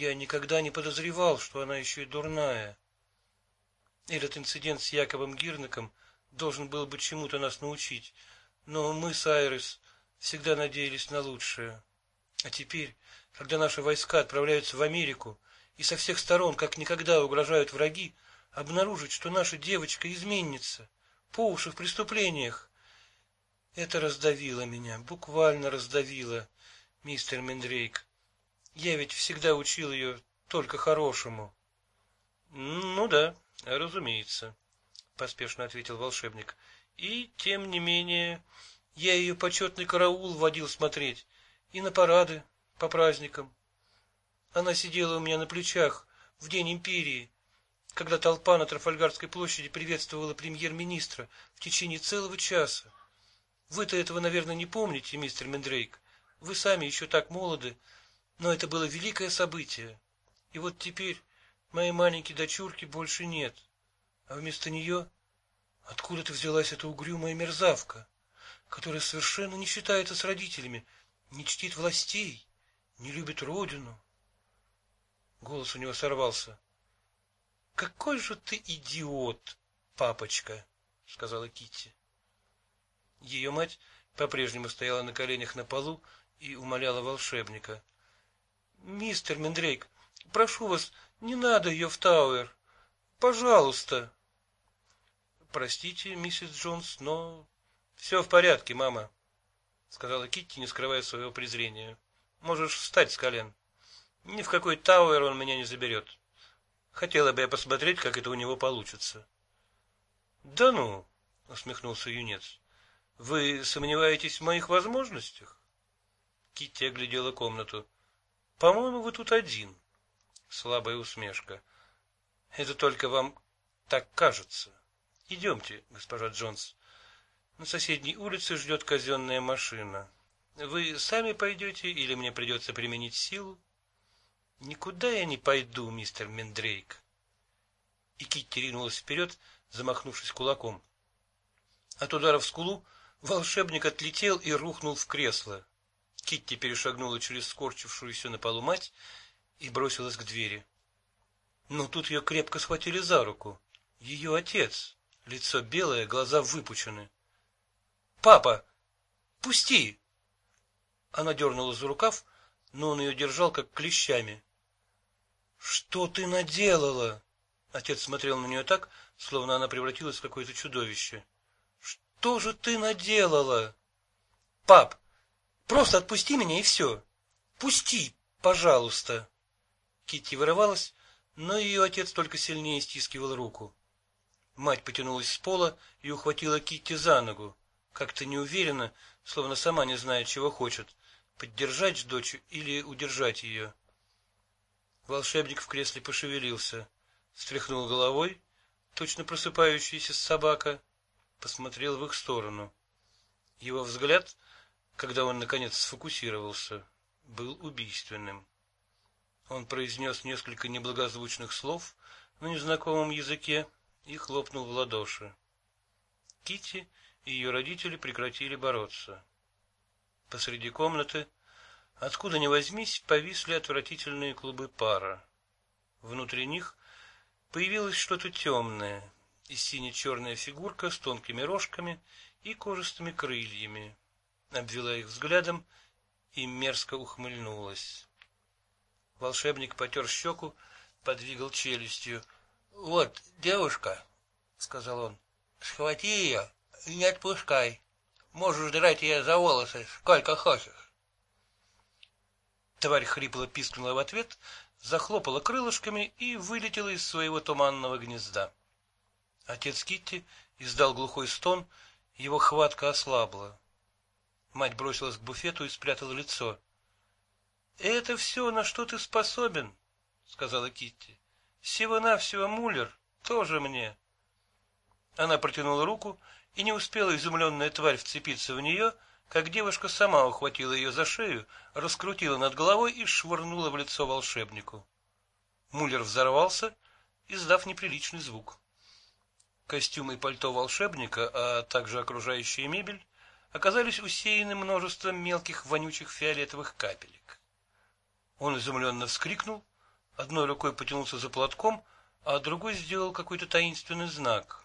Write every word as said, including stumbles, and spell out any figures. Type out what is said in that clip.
я никогда не подозревал, что она еще и дурная. Этот инцидент с Яковом Гирнаком должен был бы чему-то нас научить, но мы с Айрис всегда надеялись на лучшее. А теперь, когда наши войска отправляются в Америку и со всех сторон, как никогда, угрожают враги, обнаружить, что наша девочка изменница, по уши в преступлениях, это раздавило меня, буквально раздавило, мистер Мендрейк. Я ведь всегда учил ее только хорошему. — Ну да, разумеется, — поспешно ответил волшебник. — И, тем не менее, я ее почетный караул водил смотреть и на парады по праздникам. Она сидела у меня на плечах в День Империи, когда толпа на Трафальгарской площади приветствовала премьер-министра в течение целого часа. Вы-то этого, наверное, не помните, мистер Мендрейк. Вы сами еще так молоды, но это было великое событие. И вот теперь моей маленькой дочурки больше нет, а вместо нее откуда-то взялась эта угрюмая мерзавка, которая совершенно не считается с родителями, не чтит властей, не любит родину. Голос у него сорвался. — Какой же ты идиот, папочка, — сказала Китти. Ее мать по-прежнему стояла на коленях на полу и умоляла волшебника. — Мистер Мендрейк, прошу вас, не надо ее в Тауэр. Пожалуйста. — Простите, миссис Джонс, но... — Все в порядке, мама, — сказала Китти, не скрывая своего презрения. — Можешь встать с колен. Ни в какой Тауэр он меня не заберет. Хотела бы я посмотреть, как это у него получится. — Да ну, — усмехнулся юнец. — Вы сомневаетесь в моих возможностях? Китти оглядела комнату. — По-моему, вы тут один. Слабая усмешка. — Это только вам так кажется. Идемте, госпожа Джонс. На соседней улице ждет казенная машина. Вы сами пойдете или мне придется применить силу? — Никуда я не пойду, мистер Мендрейк. И Китти ринулась вперед, замахнувшись кулаком. От удара в скулу волшебник отлетел и рухнул в кресло. Китти перешагнула через скорчившуюся на полу мать и бросилась к двери. Но тут ее крепко схватили за руку. Ее отец, лицо белое, глаза выпучены. — Папа, пусти! Она дернула за рукав, но он ее держал как клещами. — Что ты наделала? Отец смотрел на нее так, словно она превратилась в какое-то чудовище. — Что же ты наделала? — Пап, просто отпусти меня и все. Пусти, пожалуйста. Китти вырывалась, но ее отец только сильнее стискивал руку. Мать потянулась с пола и ухватила Китти за ногу, как-то неуверенно, словно сама не знает, чего хочет, поддержать дочь или удержать ее. Волшебник в кресле пошевелился, встряхнул головой, точно просыпающаяся собака, посмотрел в их сторону. Его взгляд, когда он наконец сфокусировался, был убийственным. Он произнес несколько неблагозвучных слов на незнакомом языке и хлопнул в ладоши. Китти и ее родители прекратили бороться. Посреди комнаты, откуда ни возьмись, повисли отвратительные клубы пара. Внутри них появилось что-то темное, и сине-черная фигурка с тонкими рожками и кожистыми крыльями, обвела их взглядом и мерзко ухмыльнулась. Волшебник потер щеку, подвигал челюстью. — Вот, девушка, — сказал он, — схвати ее и не отпускай. Можешь драть ее за волосы, сколько хочешь. Тварь хрипло пискнула в ответ, захлопала крылышками и вылетела из своего туманного гнезда. Отец Китти издал глухой стон, его хватка ослабла. Мать бросилась к буфету и спрятала лицо. — Это все, на что ты способен, — сказала Китти. — Всего-навсего муллер, тоже мне. Она протянула руку, и не успела изумленная тварь вцепиться в нее, как девушка сама ухватила ее за шею, раскрутила над головой и швырнула в лицо волшебнику. Муллер взорвался, издав неприличный звук. Костюм и пальто волшебника, а также окружающая мебель, оказались усеяны множеством мелких вонючих фиолетовых капелек. Он изумленно вскрикнул, одной рукой потянулся за платком, а другой сделал какой-то таинственный знак.